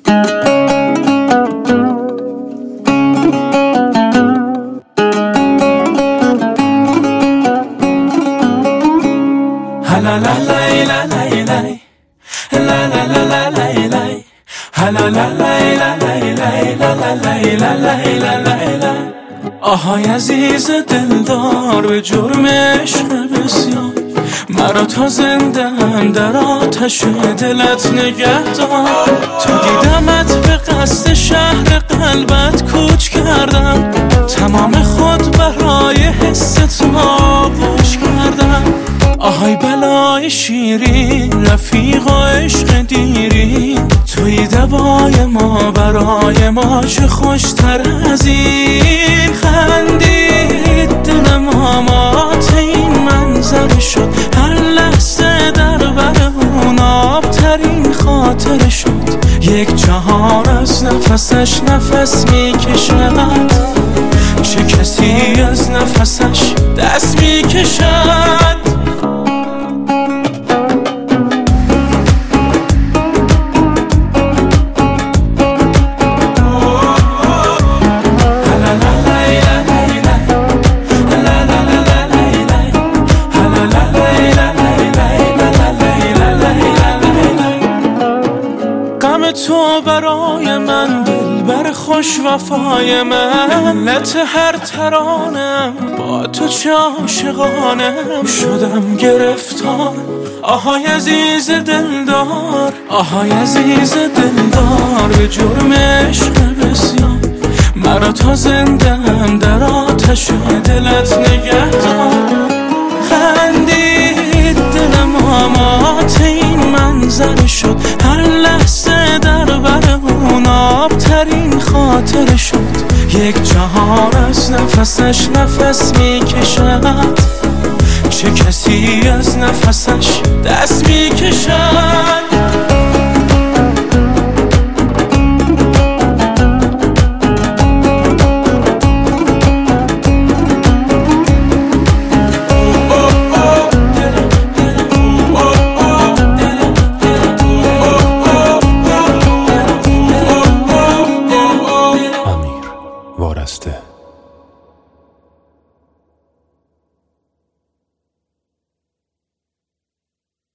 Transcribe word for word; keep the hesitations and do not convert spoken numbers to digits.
آهای عزیز دلدار به جرم عشق بسیار، مرا تا زنده هم در آتش دلت نگه دار. تا دیدمت به قصد شهر قلبت کوچ کردم، تمام خود برای حس تو آغوش کردم. آهای بلای شیرین رفیق و عشق دیری، توی دوای ما برای ما چه خوشتر از این. خندید دلم آمات این منظر شد، هر لحظه در بر اون آبترین خاطر شد. یک جهان از نفسش نفس میکشد، چه کسی از نفسش دست میکشد. تو برای من دلبر خوش وفای من، لت هر ترانم با تو چه عاشقانم. شدم گرفتار آهای عزیز دلدار، آهای عزیز دلدار به جرم عشق بسیار، مرا تا زنده هم در آتش دلت نگه دار. خندید دلم آمات این منظر شد، هر لحظه در بر اون آبترین خاطر شد. یک جهان از نفسش نفس میکشد، چه کسی از نفسش دست میکشد.